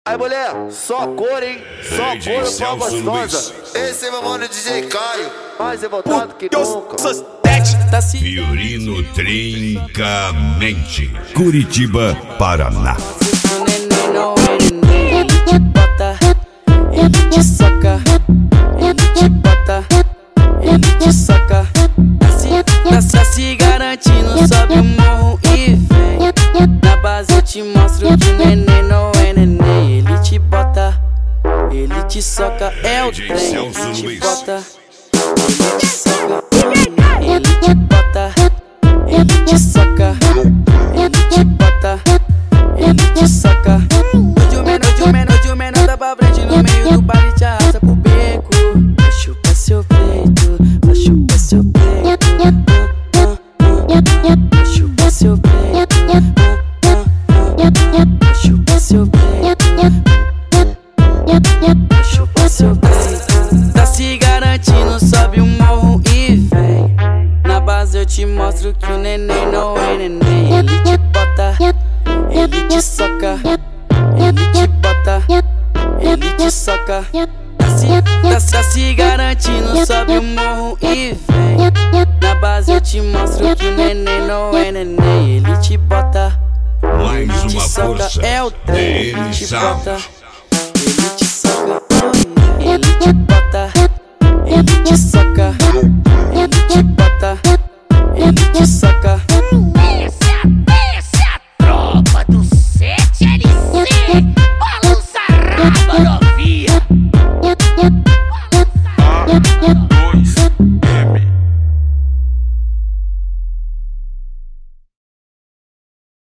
Aí mulher, só cor, hein? Só cor pra gostosa. Esse é meu mano DJ Caio. Mais revoltado que nunca. Fiorino Trincamente, Curitiba, Paraná. Ele te bota, ele te soca, ele te bota, ele te soca. Tá se garantindo, sobe o morro e vem. Na base eu te mostro que o neném não é neném. Ele te bota, ele te soca, é o trem. Ele te bota, ele te soca, ele te bota, ele te soca, ele te bota, ele te soca. De menor tá pra frente no meio do baile, te arrasta pro beco. Vai chupar seu peito, vai chupar seu peito. Vai chupar seu peito, vai chupar seu peito, vai chupar seu peito. Tá se garantindo, sobe o morro e vem. Na base eu te mostro que o neném não é neném. Ele te bota, ele te soca, ele te bota, ele te soca. Tá se garantindo, sobe o morro e vem. Na base eu te mostro que o neném não é neném. Ele te bota, Mais ele te uma soca, força. é o trem. Ele te Sound. bota, ele te soca, ele te bota, ele te soca.